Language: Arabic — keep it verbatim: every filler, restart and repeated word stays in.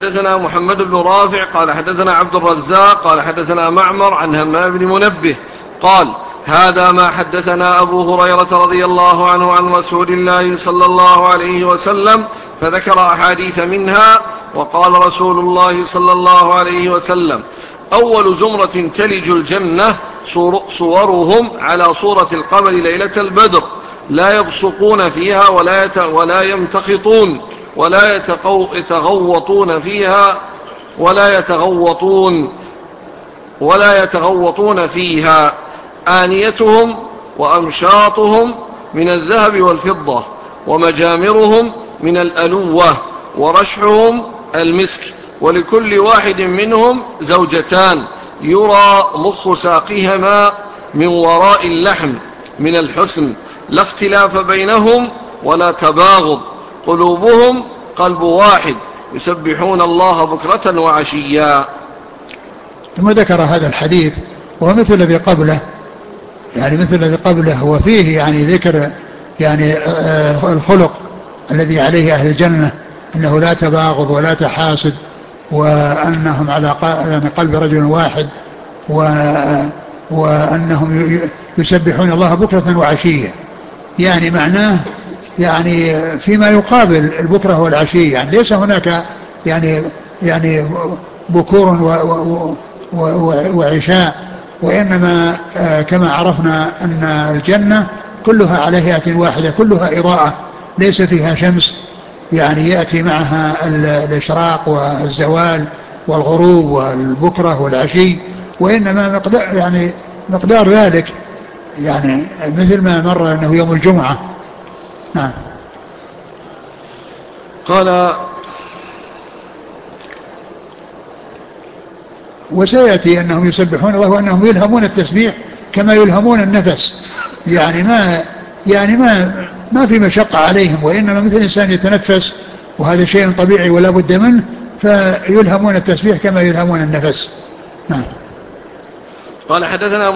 حدثنا محمد بن رافع قال حدثنا عبد الرزاق قال حدثنا معمر عن همام بن منبه قال هذا ما حدثنا أبو هريرة رضي الله عنه عن رسول الله صلى الله عليه وسلم، فذكر أحاديث منها. وقال رسول الله صلى الله عليه وسلم: أول زمرة تلج الجنة صورهم على صورة القمر ليلة البدر، لا يبصقون فيها ولا, يت... ولا يمتخطون ولا يتقو... يتغوطون فيها ولا يتغوطون ولا يتغوطون فيها آنيتهم وأمشاطهم من الذهب والفضة، ومجامرهم من الألوة، ورشحهم المسك، ولكل واحد منهم زوجتان يرى مخ ساقهما من وراء اللحم من الحسن، لا اختلاف بينهم ولا تباغض، قلوبهم قلب واحد، يسبحون الله بكرة وعشيا. ثم ذكر هذا الحديث وهو مثل الذي قبله، يعني مثل الذي قبله وفيه يعني ذكر يعني الخلق الذي عليه أهل الجنة، أنه لا تباغض ولا تحاسد، وأنهم على قلب رجل واحد، وأنهم يسبحون الله بكرة وعشية. يعني معناه يعني فيما يقابل البكرة والعشية، يعني ليس هناك يعني يعني بكور وعشاء، وإنما كما عرفنا أن الجنة كلها على هيئة واحدة، كلها إضاءة ليس فيها شمس يعني يأتي معها الإشراق والزوال والغروب والبكرة والعشي، وإنما مقدار يعني مقدار ذلك يعني مثل ما مر أنه يوم الجمعة. نعم. قال وسيأتي أنهم يسبحون الله وأنهم يلهمون التسبيح كما يلهمون النفس، يعني ما يعني ما ما في مشقة عليهم، وإنما مثل الإنسان يتنفس وهذا شيء طبيعي ولا بد منه، فيلهمون التسبيح كما يلهمون النفس. نعم. قال حدثنا